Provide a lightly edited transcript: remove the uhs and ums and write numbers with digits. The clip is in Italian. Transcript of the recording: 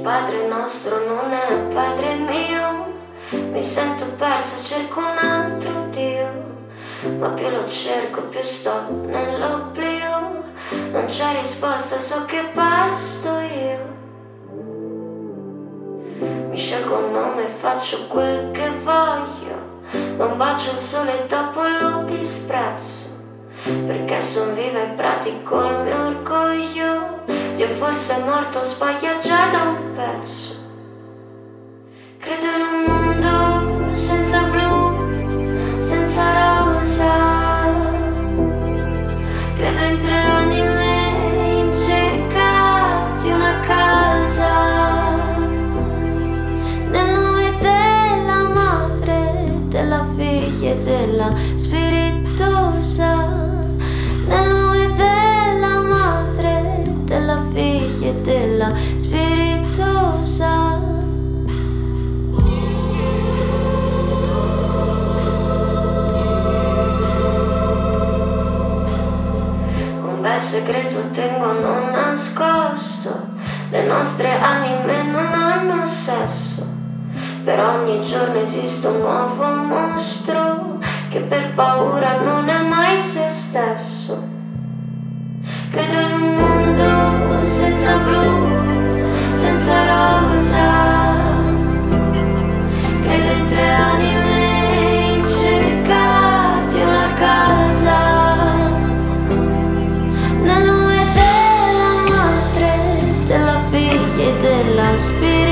Padre nostro non è Padre mio, mi sento persa, cerco un altro Dio, ma più lo cerco più sto nell'oblio, non c'è risposta, so che basto io. Mi scelgo un nome e faccio quel che voglio, non bacio il sole e dopo lo disprezzo, perché son viva e pratico il mio orgoglio. Dio forse è morto, sbaglia già da un pezzo. Credo in un mondo senza blu, senza rosa. Credo in tre anime in cerca di una casa, nel nome della madre, della figlia e della spiritosa, nel nome della madre, della figlia e della spiritosa. Un bel segreto tengo non nascosto, le nostre anime non hanno sesso, per ogni giorno esiste un nuovo mostro che per paura non è mai se stesso. Credo in un mondo senza blu, senza rosa. Credo in tre anime in cerca di una casa, nel nome della madre, della figlia e della spiritosa.